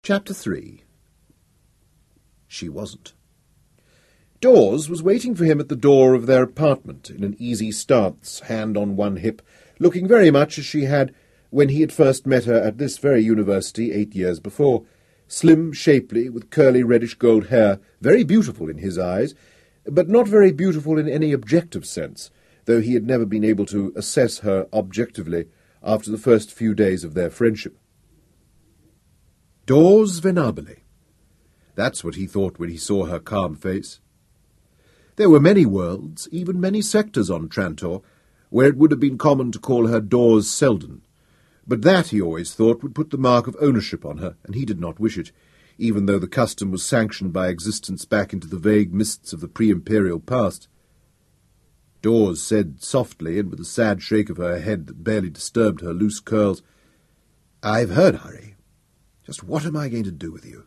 Chapter 3. She wasn't. Dawes was waiting for him at the door of their apartment in an easy stance, hand on one hip, looking very much as she had when he had first met her at this very university 8 years before. Slim, shapely, with curly reddish-gold hair, very beautiful in his eyes, but not very beautiful in any objective sense, though he had never been able to assess her objectively after the first few days of their friendship. Dawes Venabile. That's what he thought when he saw her calm face. There were many worlds, even many sectors on Trantor, where it would have been common to call her Dawes Selden, but that, he always thought, would put the mark of ownership on her, and he did not wish it, even though the custom was sanctioned by existence back into the vague mists of the pre-imperial past. Dawes said softly, and with a sad shake of her head that barely disturbed her loose curls, "I've heard, Harry. Just what am I going to do with you?"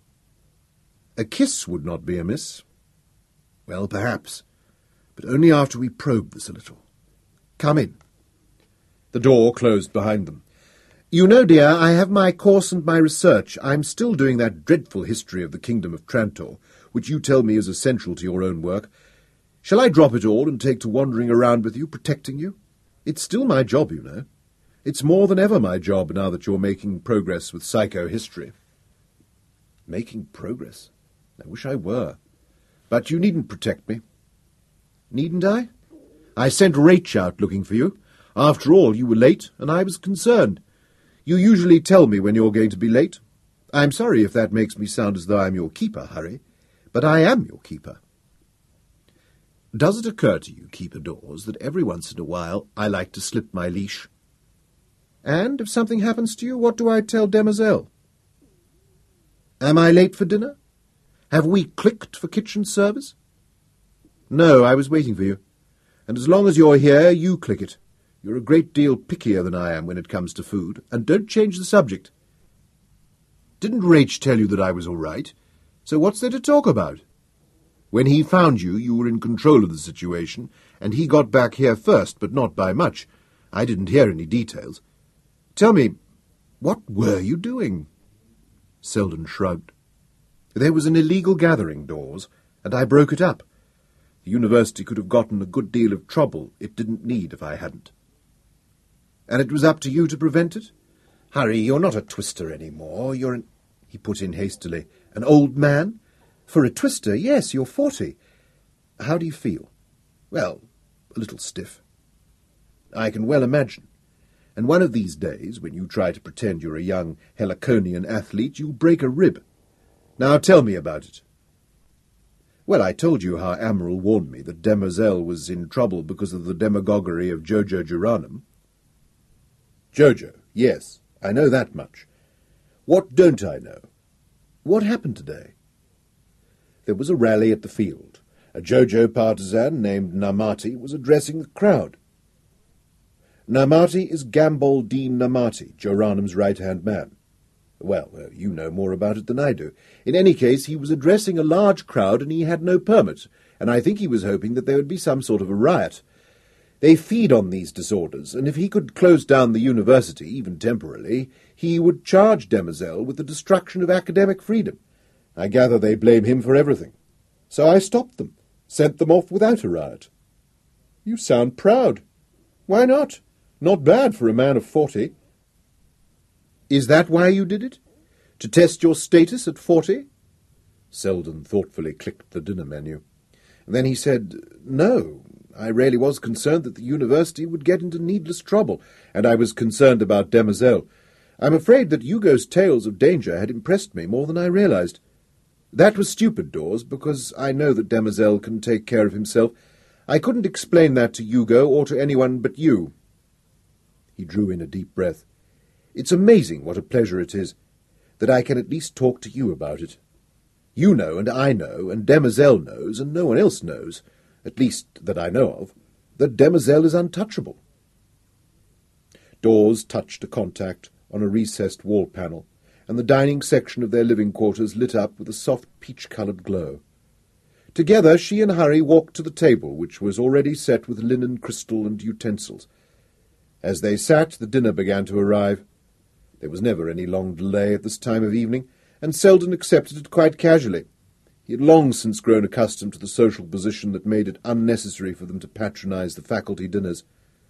"A kiss would not be amiss." "Well, perhaps, but only after we probe this a little. Come in." The door closed behind them. "You know, dear, I have my course and my research. I'm still doing that dreadful history of the Kingdom of Trantor, which you tell me is essential to your own work. Shall I drop it all and take to wandering around with you, protecting you? It's still my job, you know. It's more than ever my job now that you're making progress with psychohistory." "Making progress? I wish I were. But you needn't protect me." "Needn't I? I sent Rach out looking for you. After all, you were late, and I was concerned. You usually tell me when you're going to be late. I'm sorry if that makes me sound as though I'm your keeper, Harry, but I am your keeper." "Does it occur to you, Keeper Dawes, that every once in a while I like to slip my leash?" "And if something happens to you, what do I tell Demoiselle?" "Am I late for dinner? Have we clicked for kitchen service?" "No, I was waiting for you. And as long as you're here, you click it. You're a great deal pickier than I am when it comes to food, and don't change the subject." "Didn't Rach tell you that I was all right? So what's there to talk about? When he found you, you were in control of the situation, and he got back here first, but not by much. I didn't hear any details. Tell me, what were you doing?" Selden shrugged. "There was an illegal gathering, Dawes, and I broke it up. The university could have gotten a good deal of trouble it didn't need if I hadn't." "And it was up to you to prevent it? Harry, you're not a twister any more. You're an—" he put in hastily, "an old man? For a twister, yes, you're 40. How do you feel?" "Well, a little stiff." "I can well imagine. And one of these days, when you try to pretend you're a young Heliconian athlete, you'll break a rib. Now tell me about it." "Well, I told you how Amaral warned me that Demoiselle was in trouble because of the demagoguery of Jojo Geranum." "Jojo, yes, I know that much. What don't I know? What happened today?" "There was a rally at the field. A Jojo partisan named Namati was addressing the crowd." "Namati is Gambol Dean Namati, Geranum's right-hand man." "Well, you know more about it than I do. In any case, he was addressing a large crowd and he had no permit, and I think he was hoping that there would be some sort of a riot. They feed on these disorders, and if he could close down the university, even temporarily, he would charge Demoiselle with the destruction of academic freedom. I gather they blame him for everything. So I stopped them, sent them off without a riot." "You sound proud." "Why not? Not bad for a man of 40. "Is that why you did it? To test your status at 40? Selden thoughtfully clicked the dinner menu. Then he said, "No, I really was concerned that the university would get into needless trouble, and I was concerned about Demoiselle. I'm afraid that Hugo's tales of danger had impressed me more than I realized. That was stupid, Dawes, because I know that Demoiselle can take care of himself. I couldn't explain that to Hugo or to anyone but you." He drew in a deep breath. "It's amazing what a pleasure it is that I can at least talk to you about it. You know, and I know, and Demoiselle knows, and no one else knows, at least that I know of, that Demoiselle is untouchable." Dawes touched a contact on a recessed wall panel, and the dining section of their living quarters lit up with a soft peach-coloured glow. Together she and Harry walked to the table, which was already set with linen, crystal, and utensils. As they sat, the dinner began to arrive. There was never any long delay at this time of evening, and Selden accepted it quite casually. He had long since grown accustomed to the social position that made it unnecessary for them to patronise the faculty dinners.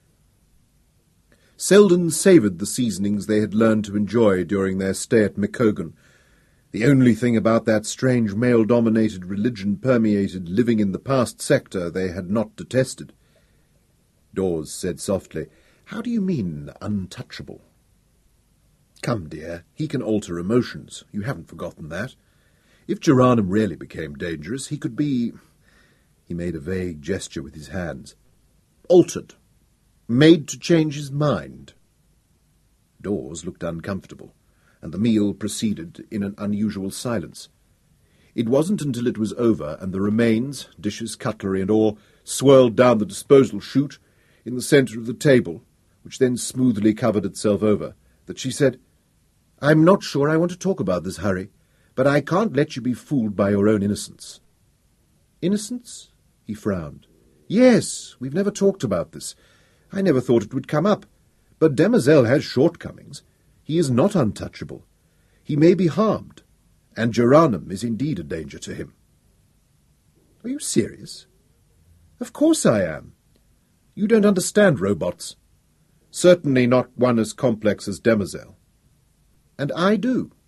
Selden savoured the seasonings they had learned to enjoy during their stay at Mikogan. The only thing about that strange male-dominated religion-permeated living-in-the-past sector they had not detested. Dawes said softly, "How do you mean, untouchable?" "Come, dear, he can alter emotions. You haven't forgotten that. If Geranum really became dangerous, he could be—" He made a vague gesture with his hands. "Altered. Made to change his mind." Dawes looked uncomfortable, and the meal proceeded in an unusual silence. It wasn't until it was over and the remains, dishes, cutlery and all, swirled down the disposal chute in the centre of the table, which then smoothly covered itself over, that she said, "I'm not sure I want to talk about this, Harry, but I can't let you be fooled by your own innocence." "Innocence?" He frowned. "Yes, we've never talked about this. I never thought it would come up. But Demoiselle has shortcomings. He is not untouchable. He may be harmed, and Geranum is indeed a danger to him." "Are you serious?" "Of course I am. You don't understand robots. Certainly not one as complex as Demoiselle. And I do."